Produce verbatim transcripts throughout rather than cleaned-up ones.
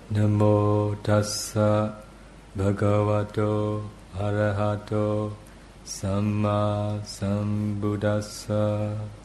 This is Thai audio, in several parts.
Namo tassa bhagavato arahato samma sambuddhassa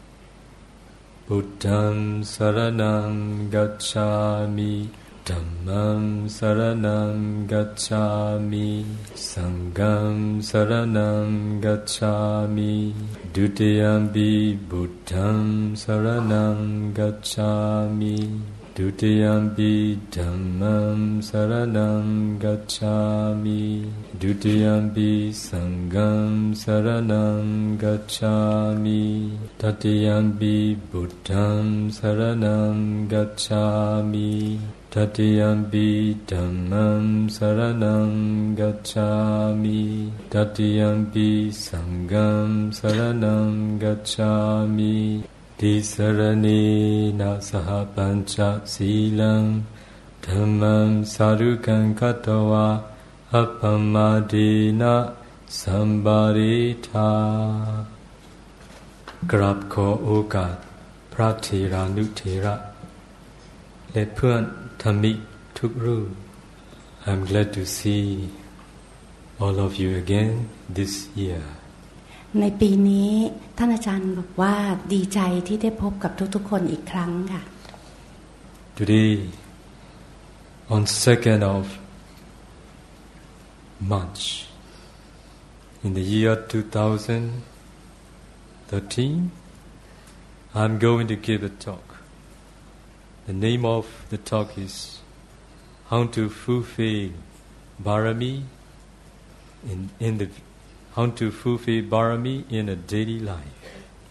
Buddham saranam gacchami Dhammam saranam gacchami Sangham saranam gacchami Dutiyampi Buddham saranam gacchami Dutiyampi Dhammam saranam gacchami Dutiyampi Sangham saranam gacchami Tatiyampi Buddham saranam gacchami Tatiyampi Dhammam saranam gacchami Tatiyampi Sangham saranam gacchami Tisaranena saha pancha silam Dhammam sarukam katawa Appamadena sambarita กราบขอโอกาสพระเถรานุเถระและเพื่อนธรรมิกทุกรูป I'm glad to see all of you again this year ในปีนี้ท่านอาจารย์บอกว่าดีใจที่ได้พบกับทุกๆคนอีกครั้งค่ะ Today on second of March in the year two thousand thirteen I'm going to give a talk. The name of the talk is How to Fulfill Barami in, in the How to Fulfill Barami in a Daily Life.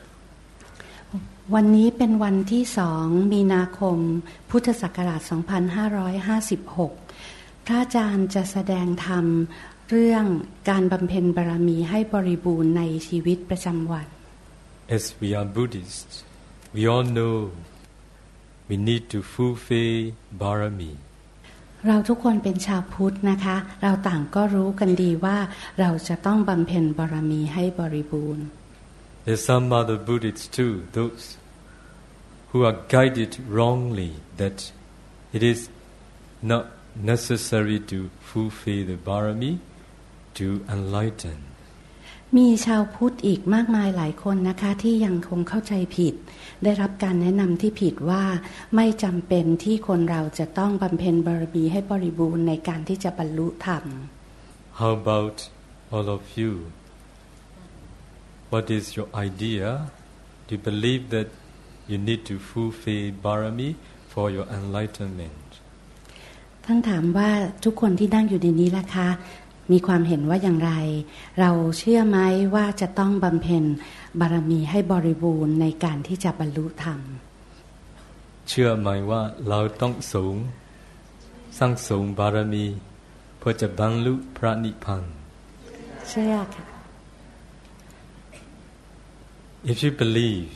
วันนี้เป็นวันที่สองมีนาคมพุทธศักราชสองพันห้าร้อยห้าสิบหกพระอาจารย์จะแสดงธรรมเรื่องการบำเพ็ญบารมีให้บริบูรณ์ในชีวิตประจำวัน As we are Buddhists, we all know we need to fulfill barami. เราทุกคนเป็นชาวพุทธนะคะเราต่างก็รู้กันดีว่าเราจะต้องบำเพ็ญบารมีให้บริบูรณ์ There's some other Buddhists too, those who are guided wrongly that it is not necessary to fulfill the barami to enlighten. มีชาวพุทธอีกมากมายหลายคนนะคะที่ยังคงเข้าใจผิดได้รับการแนะนำที่ผิดว่าไม่จำเป็นที่คนเราจะต้องบำเพ็ญบารมีให้บริบูรณ์ในการที่จะบรรลุธรรม How about all of you? What is your idea? Do you believe that you need to fulfill barami for your enlightenment? ท่านถามว่าทุกคนที่นั่งอยู่ในนี้ล่ะคะมีความเห็นว่าอย่างไรเราเชื่อไหมว่าจะต้องบำเพ็ญบารมีให้บริบูรณ์ในการที่จะบรรลุธรรมเชื่อไหมว่าเราต้องสูงสร้างสมบารมีเพื่อจะบรรลุพระนิพพานเชื่อค่ะ If you believe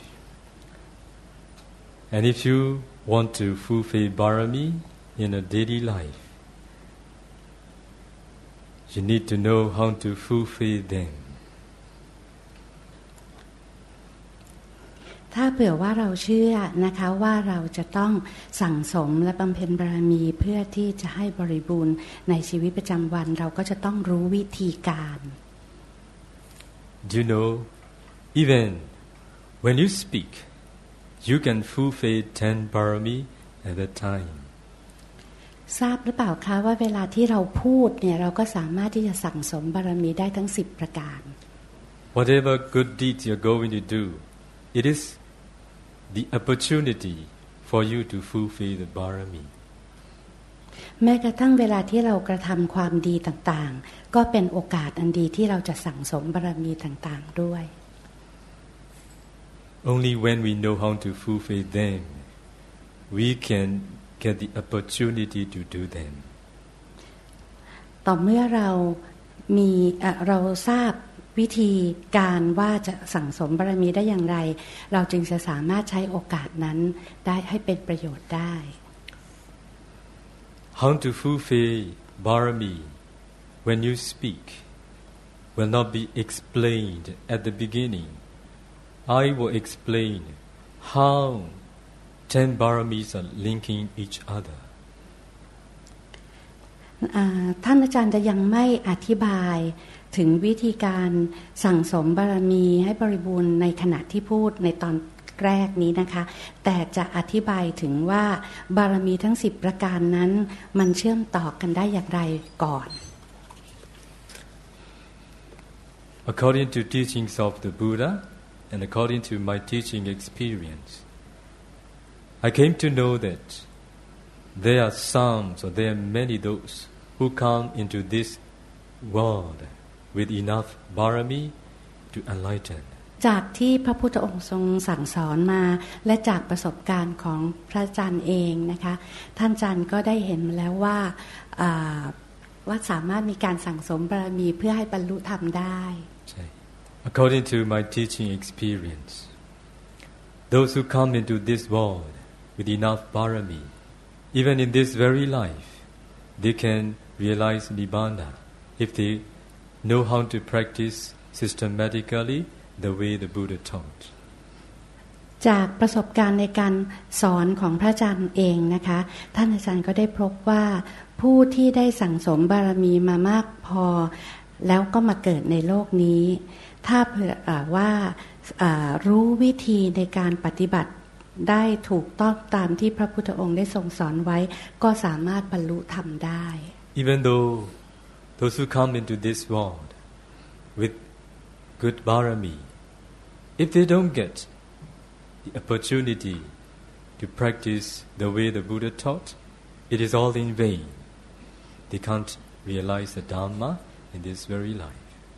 and if you want to fulfill barami in a daily life you need to know how to fulfill them ถ้าเผื่อว่าเราเชื่อนะคะว่าเราจะต้องสั่งสมและบำเพ็ญบารมีเพื่อที่จะให้บริบูรณ์ในชีวิตประจำวันเราก็จะต้องรู้วิธีการ Do you know even when you speak you can fulfill ten barami at a time ทราบหรือเปล่าคะว่าเวลาที่เราพูดเนี่ยเราก็สามารถที่จะสั่งสมบารมีได้ทั้งสิบประการ Whatever good deeds you're going to do it is the opportunity for you to fulfill the barami แม้กระทั่งเวลาที่เรากระทำความดีต่างๆก็เป็นโอกาสอันดีที่เราจะสั่งสมบารมีต่างๆด้วย Only when we know how to fulfill them we can get the opportunity to do them ต่อเมื่อเรามีเราทราบวิธีการว่าจะสั่งสมบารมีได้อย่างไรเราจึงจะสามารถใช้โอกาสนั้นได้ให้เป็นประโยชน์ได้ How to fulfill barami when you speak will not be explained at the beginning. I will explain how ten baramis are linking each other. ท่านอาจารย์จะยังไม่อธิบายถึงวิธีการสั่งสมบารมีให้บริบูรณ์ในขณะที่พูดในตอนแรกนี้นะคะแต่จะอธิบายถึงว่าบารมีทั้งสิบประการนั้นมันเชื่อมต่อกันได้อย่างไรก่อน According to teachings of the Buddha and according to my teaching experience, I came to know that there are some, or there are many those who come into this world with enough barami to enlighten. จากที่พระพุทธองค์ทรงสั่งสอนมาและจากประสบการณ์ของพระอาจารย์เองนะคะท่านอาจารย์ก็ได้เห็นมาแล้วว่าว่าสามารถมีการสั่งสมบารมีเพื่อให้บรรลุธรรมได้ According to my teaching experience, those who come into this world with enough barami, even in this very life, they can realize Nibbana if they know how to practice systematically the way the Buddha taught. จากประสบการณ์ในการสอนของพระอาจารย์เองนะคะท่านอาจารย์ก็ได้พบว่าผู้ที่ได้สั่งสมบารมีมามากพอแล้วก็มาเกิดในโลกนี้ถ้าเผื่อว่ารู้วิธีในการปฏิบัติได้ถูกต้องตามที่พระพุทธองค์ได้ทรงสอนไว้ก็สามารถบรรลุธรรมได้ Even though those who come into this world with good barami, if they don't get the opportunity to practice the way the Buddha taught, it is all in vain. They can't realize the Dhamma in this very life.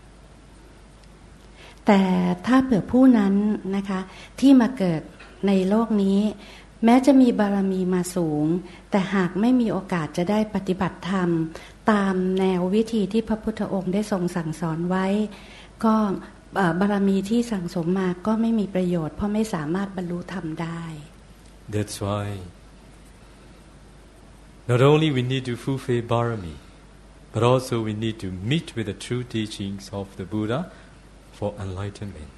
แต่ถ้าเผื่อผู้นั้นนะคะที่มาเกิดในโลกนี้แม้จะมีบารมีมาสูงแต่หากไม่มีโอกาสจะได้ปฏิบัติธรรมตามแนววิธีที่พระพุทธองค์ได้ทรงสั่งสอนไว้ก็บารมีที่สั่งสมมาก็ไม่มีประโยชน์เพราะไม่สามารถบรรลุธรรมได้ That's why not only we need to fulfill barami, but also we need to meet with the true teachings of the Buddha for enlightenment.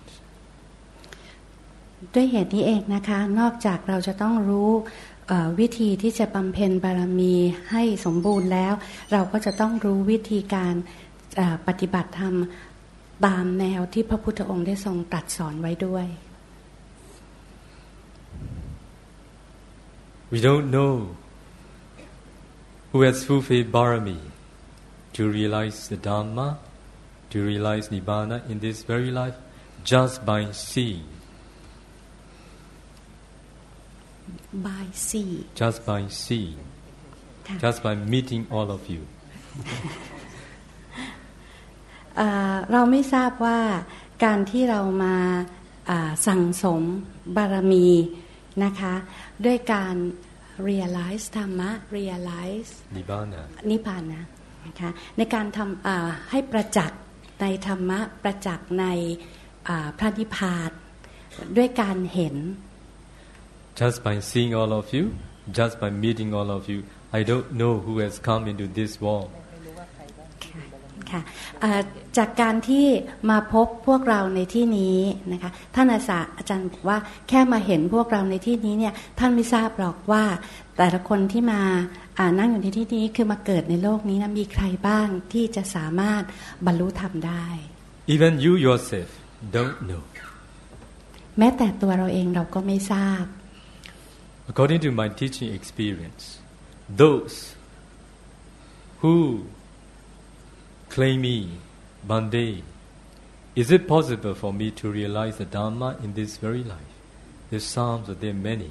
ด้วยเหตุนี้เองนะคะนอกจากเราจะต้องรู้วิธีที่จะบำเพ็ญบารมีให้สมบูรณ์แล้วเราก็จะต้องรู้วิธีการปฏิบัติธรรมตามแนวที่พระพุทธองค์ได้ทรงตรัสสอนไว้ด้วย We don't know who has fulfilled barami to realize the Dhamma, to realize Nibbana in this very life just by seeing. By see. Just by seeing. Just by meeting all of you. เราไม่ทราบว่าการที่เรามาสั่งสมบารมีนะคะด้วยการ realize ธรรมะ realize นิพพานะนิพพานะนะคะในการทำให้ประจักษ์ในธรรมะประจักษ์ในพระนิพพานด้วยการเห็น Just by seeing all of you, just by meeting all of you, I don't know who has come into this world. ค่ะจากการที่มาพบพวกเราในที่นี้นะคะท่านอาจารย์อาจารย์บอกว่าแค่มาเห็นพวกเราในที่นี้เนี่ยท่านไม่ทราบหรอกว่าแต่ละคนที่มานั่งอยู่ในที่นี้คือมาเกิดในโลกนี้นะมีใครบ้างที่จะสามารถบรรลุธรรมได้ Even you yourself don't know. แม้แต่ตัวเราเองเราก็ไม่ทราบ According to my teaching experience, those who claim me, Bande, is it possible for me to realize the Dhamma in this very life? There's some, or there are many.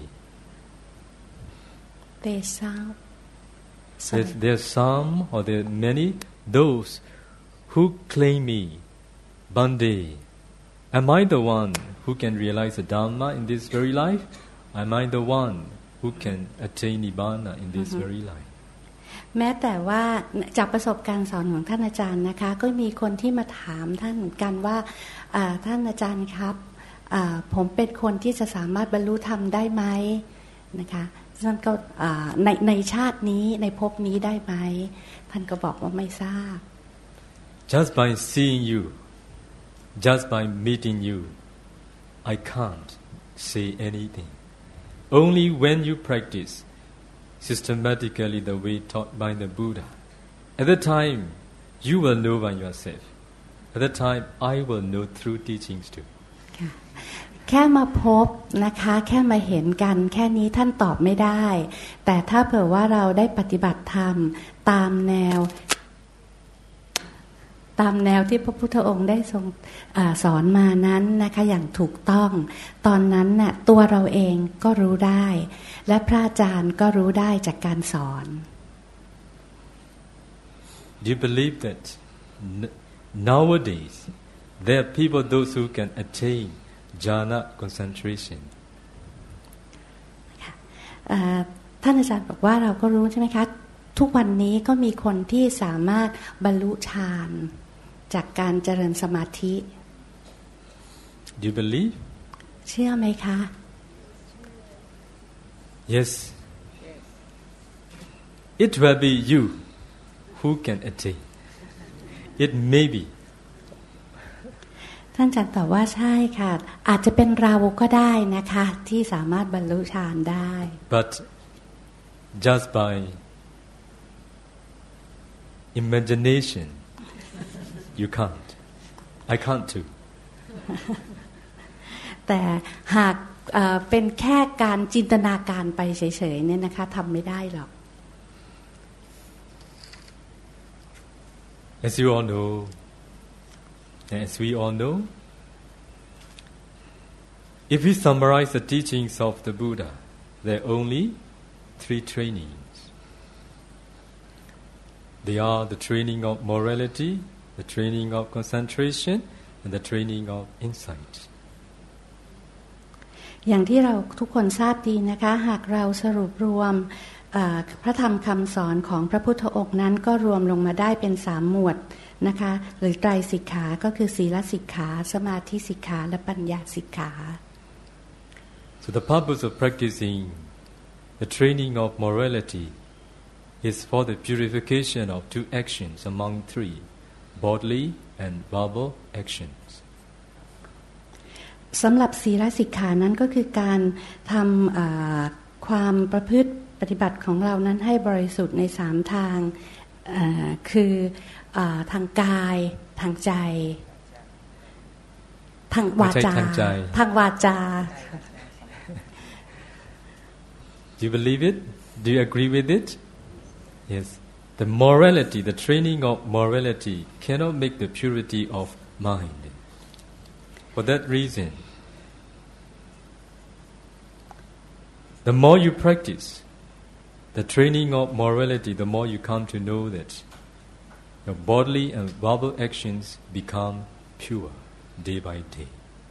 There's some. There's, there's some, or there are many, those who claim me, Bande. Am I the one who can realize the Dhamma in this very life? Am I the one who can attain Nibbana in this mm-hmm. very life? แม้แต่ว่าจากประสบการณ์สอนของท่านอาจารย์นะคะก็มีคนที่มาถามท่านเหมือนกันว่าท่านอาจารย์ครับผมเป็นคนที่จะสามารถบรรลุธรรมได้ไหมนะคะท่านก็ในในชาตินี้ในภพนี้ได้ไหมท่านก็บอกว่าไม่ทราบ Just by seeing you, just by meeting you, I can't say anything. Only when you practice systematically the way taught by the Buddha, At that time, you will know by yourself. At that time, I will know through teachings too. แค่มาพบนะคะแค่มาเห็นกันแค่นี้ท่านตอบไม่ได้แต่ถ้าเผื่อว่าเราได้ปฏิบัติธรรมตามแนวตามแนวที่พระพุทธองค์ได้ทรงอาสอนมานั้นนะคะอย่างถูกต้องตอนนั้นน่ะตัวเราเองก็รู้ได้และพระอาจารย์ก็รู้ได้จากการสอน Do you believe that nowadays there are people those who can attain jhana concentration ท่านอาจารย์บอกว่าเราก็รู้ใช่ไหมคะทุกวันนี้ก็มีคนที่สามารถบรรลุฌานจากการเจริญสมาธิ Do you believe เชื่อไหมคะ Yes It will be you who can attain It may be ท่านอาจารย์ตอบว่าใช่ค่ะอาจจะเป็นเราก็ได้นะคะที่สามารถบรรลุฌานได้ But just by imagination you can't I can't too แต่หากเอ่อเป็นแค่การจินตนาการไปเฉยๆเนี่ยนะคะทำไม่ได้หรอก As you all know and as we all know if we summarize the teachings of the Buddha there are only three trainings They are the training of morality, the training of concentration, and the training of insight. อย่างที่เราทุกคนทราบดีนะคะหากเราสรุปรวมพระธรรมคำสอนของพระพุทธองค์นั้นก็รวมลงมาได้เป็นสามหมวดนะคะหรือไตรสิกขาก็คือศีลสิกขาสมาธิสิกขาและปัญญาสิกขา So the purpose of practicing the training of morality is for the purification of two actions among three, bodily and verbal actions. สำหรับศีลสิกขานั้นก็คือการทำความประพฤติปฏิบัติของเรานั้นให้บริสุทธิ์ในสามทางคือทางกายทางใจทางวาจาทางวาจา Do you believe it? Do you agree with it?Yes, the morality, the training of morality cannot make the purity of mind. For that reason, the more you practice the training of morality, the more you come to know that your bodily and verbal actions become pure day by day.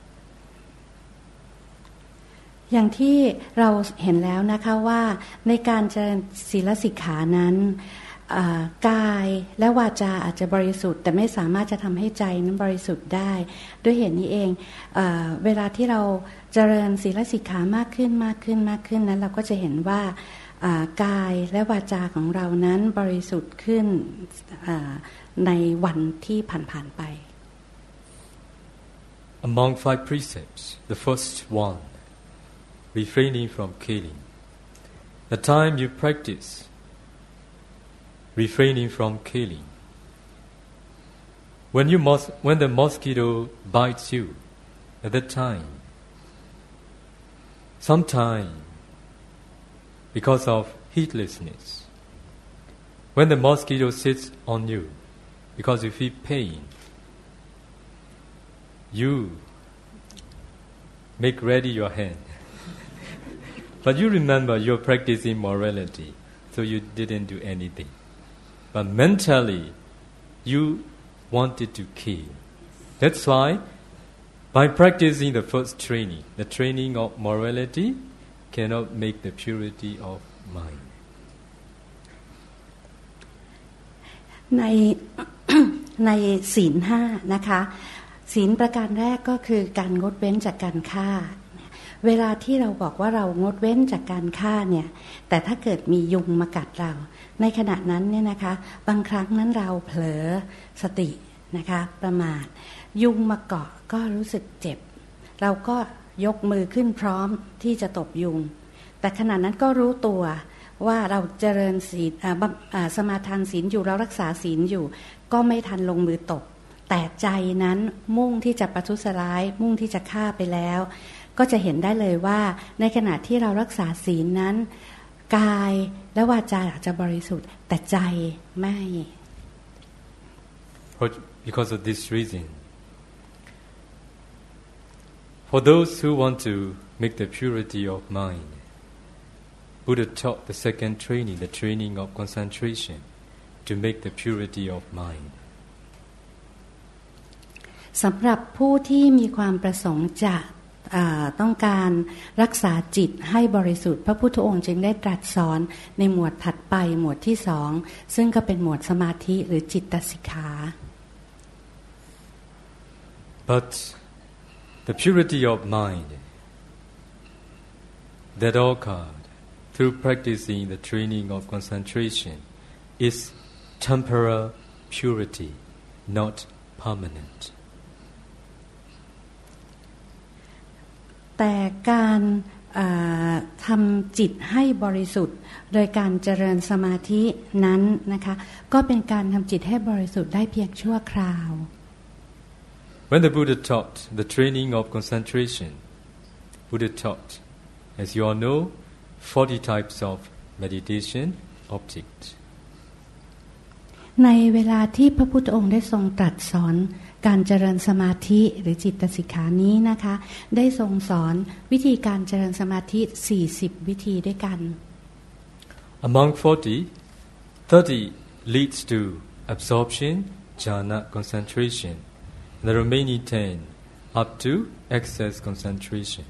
อย่างที่เราเห็นแล้วนะคะว่าในการเจริญศีลสิกขานั้นกายและวาจาอาจจะบริสุทธิ์แต่ไม่สามารถจะทำให้ใจนั้นบริสุทธิ์ได้ด้วยเหตุนี้เองเอ่อเวลาที่เราเจริญศีลสิกขามากขึ้นมากขึ้นมากขึ้นนั้นเราก็จะเห็นว่ากายและวาจาของเรานั้นบริสุทธิ์ขึ้นในวันที่ผ่านๆไป Among five precepts, the first one refraining from killing. The time you practice refraining from killing. When you mos- when the mosquito bites you, at that time, sometime because of heedlessness, when the mosquito sits on you, because you feel pain, you make ready your hand.But you remember you're practicing morality, so you didn't do anything. But mentally, you wanted to kill. That's why, by practicing the first training, the training of morality cannot make the purity of mind. ใน ในศีลห้านะคะศีลประการแรกก็คือการงดเว้นจากการฆ่าเวลาที่เราบอกว่าเรางดเว้นจากการฆ่าเนี่ยแต่ถ้าเกิดมียุงมากัดเราในขณะนั้นเนี่ยนะคะบางครั้งนั้นเราเผลอสตินะคะประมาทยุงมาเกาะก็รู้สึกเจ็บเราก็ยกมือขึ้นพร้อมที่จะตบยุงแต่ขณะนั้นก็รู้ตัวว่าเราเจริญศีลสมาทานศีลอยู่เรารักษาศีลอยู่ก็ไม่ทันลงมือตบแต่ใจนั้นมุ่งที่จะประทุษร้ายมุ่งที่จะฆ่าไปแล้วก็จะเห็นได้เลยว่าในขณะที่เรารักษาศีลนั้นกายและวาจาอาจจะบริสุทธิ์แต่ใจไม่ Because of this reason, for those who want to make the purity of mind, Buddha taught the second training, the training of concentration, to make the purity of mind. สำหรับผู้ที่มีความประสงค์จะต้องการรักษาจิตให้บริสุทธิ์พระพุทธองค์จึงได้ตรัสสอนในหมวดถัดไปหมวดที่สองซึ่งก็เป็นหมวดสมาธิหรือจิตตสิกขา But the purity of mind that occurred through practicing the training of concentration is temporal purity, not permanent. แต่การทำจิตให้บริสุทธิ์โดยการเจริญสมาธินั้นนะคะก็เป็นการทำจิตให้บริสุทธิ์ได้เพียงชั่วคราว When the Buddha taught the training of concentration, Buddha taught, as you all know, forty types of meditation objects. ในเวลาที่พระพุทธองค์ได้ทรงตรัสสอนการเจริญสมาธิหรือจิตตสิกขานี้นะคะได้ทรงสอนวิธีการเจริญสมาธิสี่สิบวิธีด้วยกัน Among forty, thirty leads to absorption, jhana concentration, and the remaining ten up to excess concentration.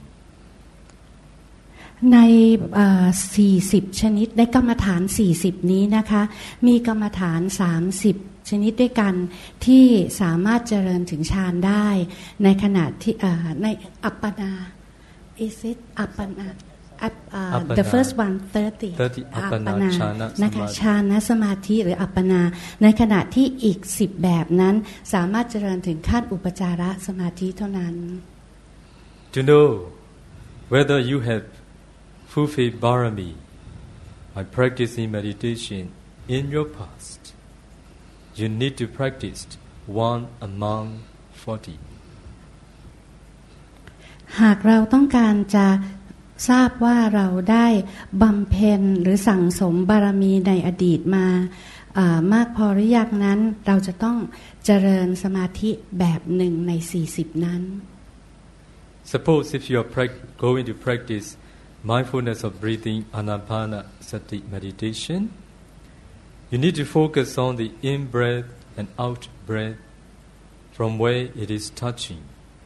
ในสี่สิบชนิดในกรรมฐานสี่สิบนี้นะคะมีกรรมฐานสามสิบชนิดด้วยกันที่สามารถเจริญถึงฌานได้ในขณะที่ในอัปปนา is it อัปปนา the first one thirty อัปปนานะคะฌานสมาธิหรืออัปปนาในขณะที่อีกสิบแบบนั้นสามารถเจริญถึงขั้นอุปจารสมาธิเท่านั้น To know whether you have fulfilled Bharami by practicing meditation in your past,You need to practice one among forty. หากเราต้องการจะทราบว่าเราได้บำเพ็ญหรือสั่งสมบารมีในอดีตมามากพอหรือยังนั้นเราจะต้องเจริญสมาธิแบบหนึ่งในสี่สิบนั้น Suppose if you are going to practice mindfulness of breathing Anapanasati meditation,You need to focus on the in-breath and out-breath from where it is touching.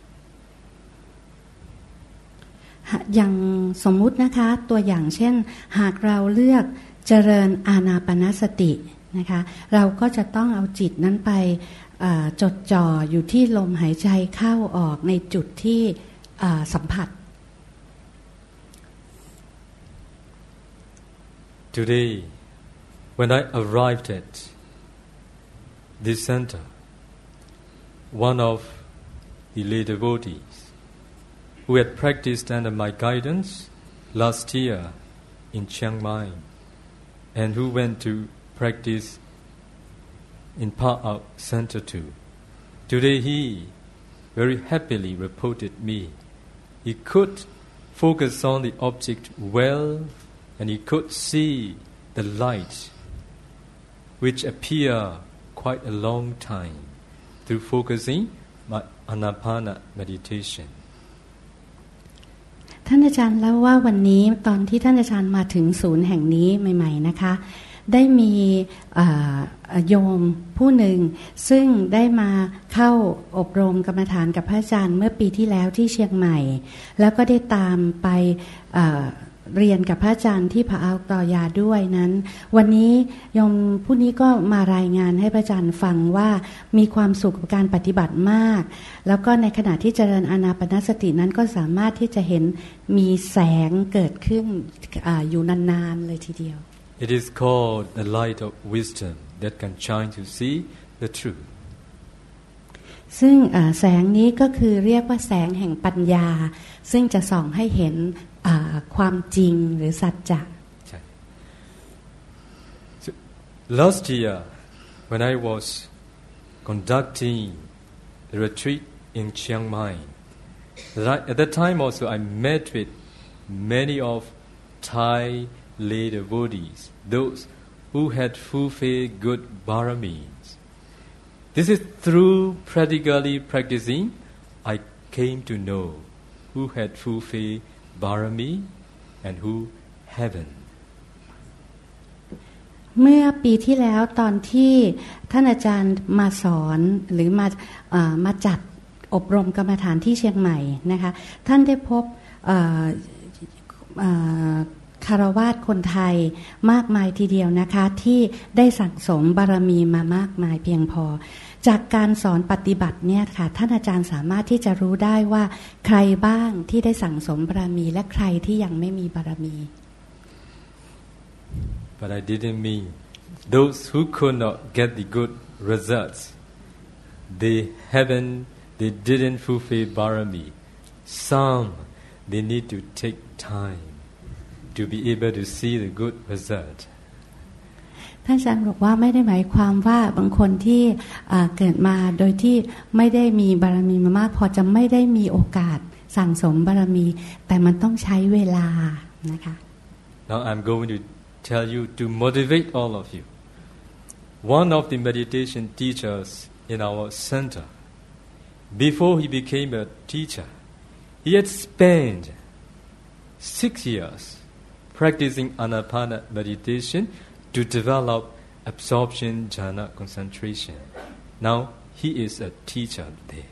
อย่างสมมุตินะคะตัวอย่างเช่นหากเราเลือกเจริญอานาปานสตินะคะเราก็จะต้องเอาจิตนั้นไปจดจ่ออยู่ที่ลมหายใจเข้าออกในจุดที่สัมผัส Today,When I arrived at this center, one of the lay devotees who had practiced under my guidance last year in Chiang Mai and who went to practice in Pa'aw Center too, today he very happily reported me. He could focus on the object well and he could see the light,which appear quite a long time through focusing my Anapana meditation. ท่านอาจารย์เล่าว่าวันนี้ตอนที่ท่านอาจารย์มาถึงศูนย์แห่งนี้ใหม่ๆนะคะได้มีโยมผู้หนึ่งซึ่งได้มาเข้าอบรมกรรมฐานกับพระอาจารย์เมื่อปีที่แล้วที่เชียงใหม่แล้วก็ได้ตามไปเรียนกับพระอาจารย์ที่ผาอัลตอยาด้วยนั้นวันนี้โยมผู้นี้ก็มารายงานให้พระอาจารย์ฟังว่ามีความสุขกับการปฏิบัติมากแล้วก็ในขณะที่เจริญอานาปานสตินั้นก็สามารถที่จะเห็นมีแสงเกิดขึ้น อ, อยู่นานๆเลยทีเดียว It is called the light of wisdom that can shine to see the truth. ซึ่งแสงนี้ก็คือเรียกว่าแสงแห่งปัญญาซึ่งจะส่องให้เห็นความจริงหรือสัจจะ Last year, when I was conducting a retreat in Chiang Mai, at that time also I met with many of Thai lay devotees, those who had fulfilled good baramis. This is through practically practicing, I came to know who had fulfilled barami and who haven't. เมื่อปีที่แล้วตอนที่ท่านอาจารย์มาสอนหรือมาเอ่อมาจัดอบรมกรรมฐานที่เชียงใหม่นะคะท่านได้พบเอ่อเอ่อคารวาสคนไทยมากมายทีเดียวนะคะที่ได้สั่งสมบารมีมามากมายเพียงพอจากการสอนปฏิบัติเนี่ยค่ะท่านอาจารย์สามารถที่จะรู้ได้ว่าใครบ้างที่ได้สั่งสมบารมีและใครที่ยังไม่มีบารมี But I didn't mean those who could not get the good results. They haven't, they didn't fulfill barami. Some, they need to take time to be able to see the good result. ท่านอาจารย์บอกว่าไม่ได้หมายความว่าบางคนที่เกิดมาโดยที่ไม่ได้มีบารมีมามากพอจะไม่ได้มีโอกาสสั่งสมบารมีแต่มันต้องใช้เวลานะคะ Now I'm going to tell you to motivate all of you. One of the meditation teachers in our center, before he became a teacher, he had spent six years practicing Anapana meditation to develop absorption jhana concentration. Now he is a teacher there.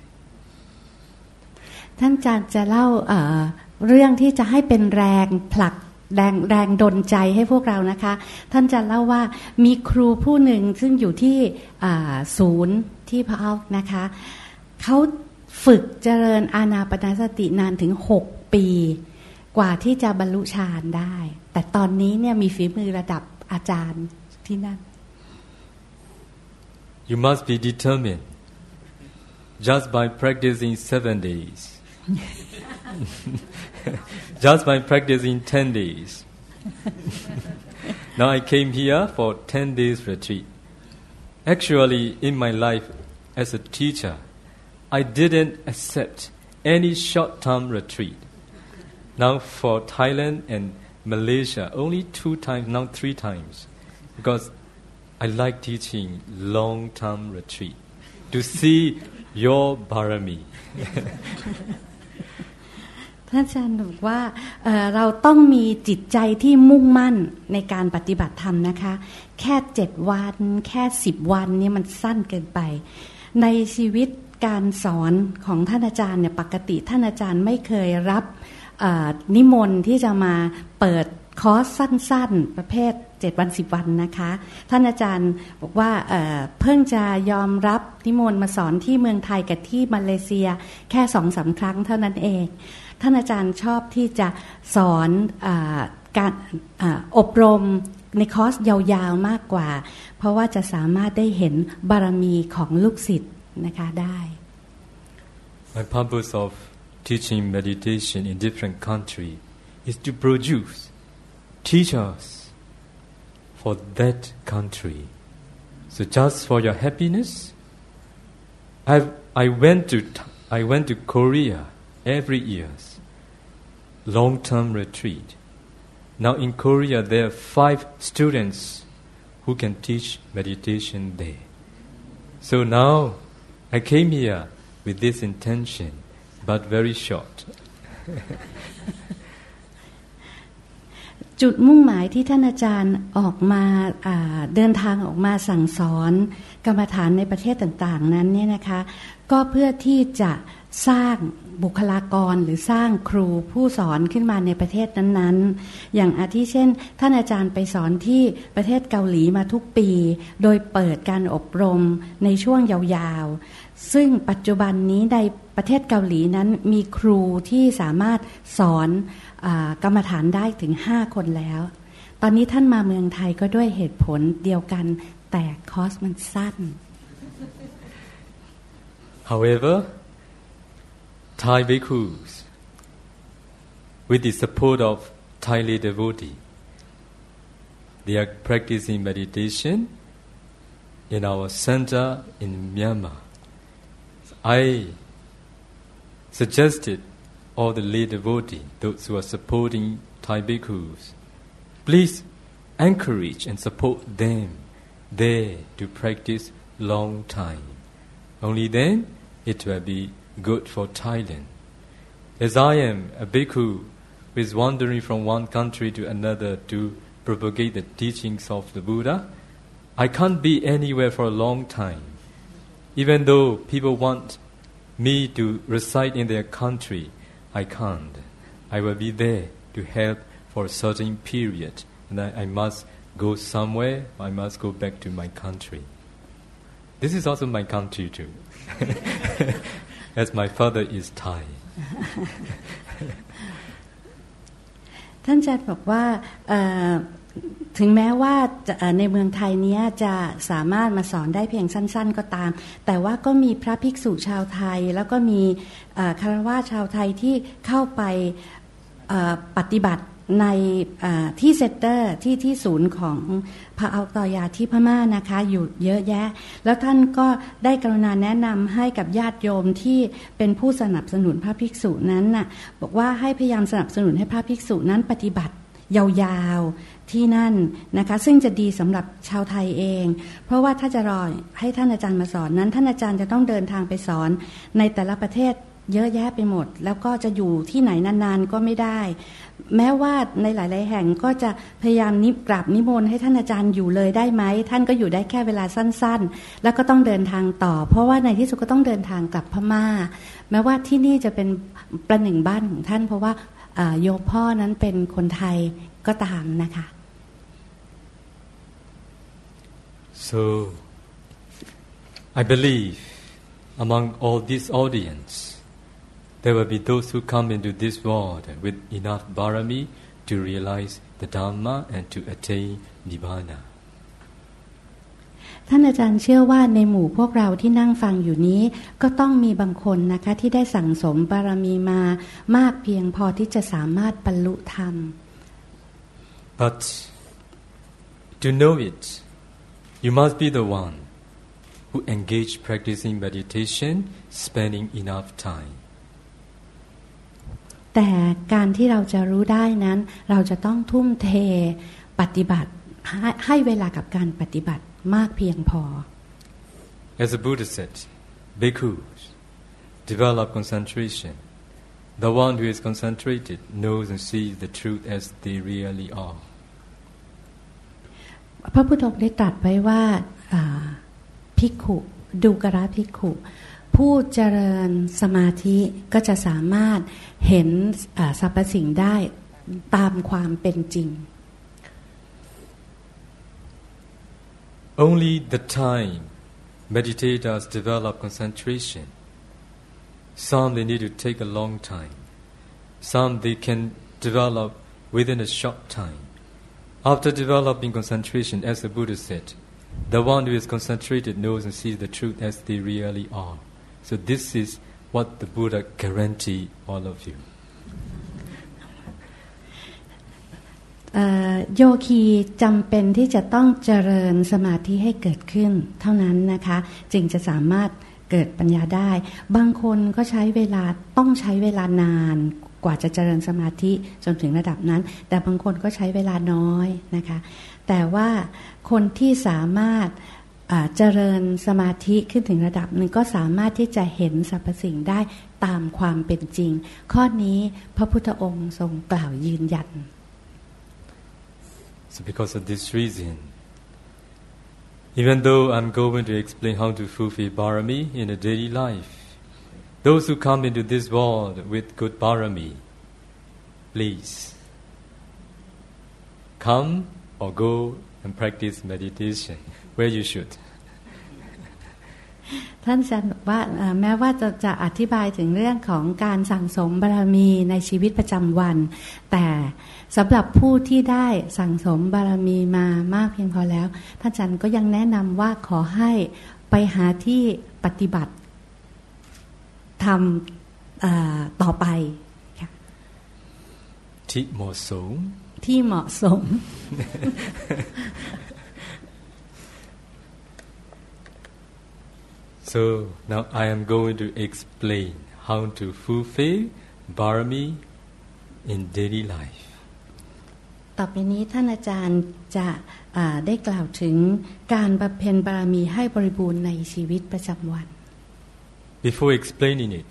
ท่านอาจารย์จะเล่า เอ่อ เรื่องที่จะให้เป็นแรงผลักแรงแรงดลใจให้พวกเรานะคะท่านจะเล่าว่ามีครูผู้หนึ่งซึ่งอยู่ที่ศูนย์ที่พะเอานะคะเขาฝึกเจริญอานาปานสตินานถึงหกปีกว่าที่จะบรรลุฌานได้แต่ตอนนี้เนี่ยมีฝีมือระดับอาจารย์ที่นั่น You must be determined just by practicing seven days just by practicing ten days now I came here for ten days retreat actually in my life as a teacher I didn't accept any short-term retreat now for Thailand and Malaysia only two times now three times because I like teaching long-term retreat to see your barami ท่านอาจารย์บอกว่า เอ่อ เราต้องมีจิตใจที่มุ่งมั่นในการปฏิบัติธรรมนะคะแค่เจ็ดวันแค่สิบวันเนี่ยมันสั้นเกินไปในชีวิตการสอนของท่านอาจารย์เนี่ยปกติท่านอาจารย์ไม่เคยรับนิมนต์ที่จะมาเปิดคอร์สสั้นๆประเภทเจ็ดวันสิบวันนะคะท่านอาจารย์บอกว่า เอ่อ เพิ่งจะยอมรับนิมนต์มาสอนที่เมืองไทยกับที่มาเลเซียแค่ สองสาม ครั้งเท่านั้นเองท่านอาจารย์ชอบที่จะสอนเอ่อการเอ่ออบรมในคอร์สยาวๆมากกว่าเพราะว่าจะสามารถได้เห็นบารมีของลูกศิษย์นะคะได้ My purpose of teaching meditation in different countries is to produce teachers for that country. So just for your happiness, I I went to I went to Korea every year, long-term retreat. Now in Korea there are five students who can teach meditation there. So now I came here with this intention, but very short. จุดมุ่งหมายที่ท่านอาจารย์ออกมาเดินทางออกมาสั่งสอนกรรมฐานในประเทศต่างๆนั้นเนี่ยนะคะก็เพื่อที่จะสร้างบุคลากรหรือสร้างครูผู้สอนขึ้นมาในประเทศนั้นๆอย่างอาทิเช่นท่านอาจารย์ไปสอนที่ประเทศเกาหลีมาทุกปีโดยเปิดการอบรมในช่วงยาวๆซึ่งปัจจุบันนี้ในประเทศเกาหลีนั้นมีครูที่สามารถสอนกรรมฐานได้ถึงห้าคนแล้วตอนนี้ท่านมาเมืองไทยก็ด้วยเหตุผลเดียวกันแต่คอร์สมันสั้น However, Thai bhikkhus, with the support of Thai lay devotee, they are practicing meditation in our center in Myanmar. I suggested all the lay devotees, those who are supporting Thai bhikkhus, please encourage and support them there to practice long time. Only then it will be good for Thailand. As I am a bhikkhu who is wandering from one country to another to propagate the teachings of the Buddha, I can't be anywhere for a long time. Even though people want me to reside in their country, I can't. I will be there to help for a certain period, and I, I must go somewhere. I must go back to my country. This is also my country too, as my father is Thai. ท่านอาจารย์บอกว่าถึงแม้ว่าในเมืองไทยนี้จะสามารถมาสอนได้เพียงสั้นๆก็ตามแต่ว่าก็มีพระภิกษุชาวไทยแล้วก็มีคฤหัสถ์ชาวไทยที่เข้าไปปฏิบัติในที่เซ็นเตอร์ที่ที่ศูนย์ของพระอัลตอยาที่พม่านะคะอยู่เยอะแยะแล้วท่านก็ได้กรุณาแนะนำให้กับญาติโยมที่เป็นผู้สนับสนุนพระภิกษุนั้นน่ะบอกว่าให้พยายามสนับสนุนให้พระภิกษุนั้นปฏิบัติยาวๆที่นั่นนะคะซึ่งจะดีสำหรับชาวไทยเองเพราะว่าถ้าจะรอให้ท่านอาจารย์มาสอนนั้นท่านอาจารย์จะต้องเดินทางไปสอนในแต่ละประเทศเยอะแยะไปหมดแล้วก็จะอยู่ที่ไหนนานๆก็ไม่ได้แม้ว่าในหลายๆแห่งก็จะพยายามนิกราบนิมนต์ให้ท่านอาจารย์อยู่เลยได้ไหมท่านก็อยู่ได้แค่เวลาสั้นๆแล้วก็ต้องเดินทางต่อเพราะว่าในที่สุดก็ต้องเดินทางกลับพม่าแม้ว่าที่นี่จะเป็นประหนึ่งบ้านของท่านเพราะว่าโยมพ่อนั้นเป็นคนไทยก็ตามนะคะ So I believe among all this audience there will be those who come into this world with enough barami to realize the Dhamma and to attain Nibbana. ท่านอาจารย์เชื่อว่าในหมู่พวกเราที่นั่งฟังอยู่นี้ก็ต้องมีบางคนนะคะที่ได้สั่งสมบารมีมามากเพียงพอที่จะสามารถบรรลุธรรม But to know it, you must be the one who engage practicing meditation, spending enough time. แต่การที่เราจะรู้ได้นั้นเราจะต้องทุ่มเทปฏิบัติให้เวลากับการปฏิบัติมากเพียงพอ As the Buddha said, bhikkhus develop concentration. The one who is concentrated knows and sees the truth as they really are. พระพุทธองค์ได้ตรัสไว้ว่าภิกขุดูกระภิกขุผู้เจริญสมาธิก็จะสามารถเห็นสรรพสิ่งได้ตามความเป็นจริง Only the time meditators develop concentration. Some they need to take a long time. Some they can develop within a short time. After developing concentration, as the Buddha said, the one who is concentrated knows and sees the truth as they really are. So this is what the Buddha guarantee all of you. โยคีจำเป็นที่จะต้องเจริญสมาธิให้เกิดขึ้นเท่านั้นนะคะจึงจะสามารถเกิดปัญญาได้บางคนก็ใช้เวลาต้องใช้เวลานานกว่าจะเจริญสมาธิจนถึงระดับนั้นแต่บางคนก็ใช้เวลาน้อยนะคะแต่ว่าคนที่สามารถเจริญสมาธิขึ้นถึงระดับหนึ่งก็สามารถที่จะเห็นสรรพสิ่งได้ตามความเป็นจริงข้อนี้พระพุทธองค์ทรงกล่าวยืนยัน So because of this reason, even though I'm going to explain how to fulfill barami in a daily life, those who come into this world with good barami, please come or go and practice meditation where you should. ท่านอาจารย์บอกว่าแม้ว่าจะจะอธิบายถึงเรื่องของการสั่งสมบารมีในชีวิตประจำวันแต่สำหรับผู้ที่ได้สั่งสมบารมีมามากเพียงพอแล้วท่านอาจารย์ก็ยังแนะนำว่าขอให้ไปหาที่ปฏิบัติทำต่อไปที่เหมาะสมที่เหมาะสม So now I am going to explain how to fulfill Barami in daily life. ต่อไปนี้ท่านอาจารย์จะได้กล่าวถึงการบำเพ็ญบารมีให้บริบูรณ์ในชีวิตประจำวัน Before explaining it,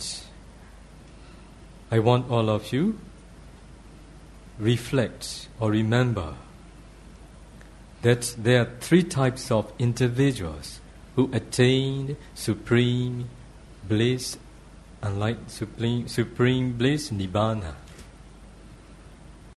I want all of you reflect or remember that there are three types of individuals who attained supreme bliss, unlike supreme, supreme bliss, nibbana.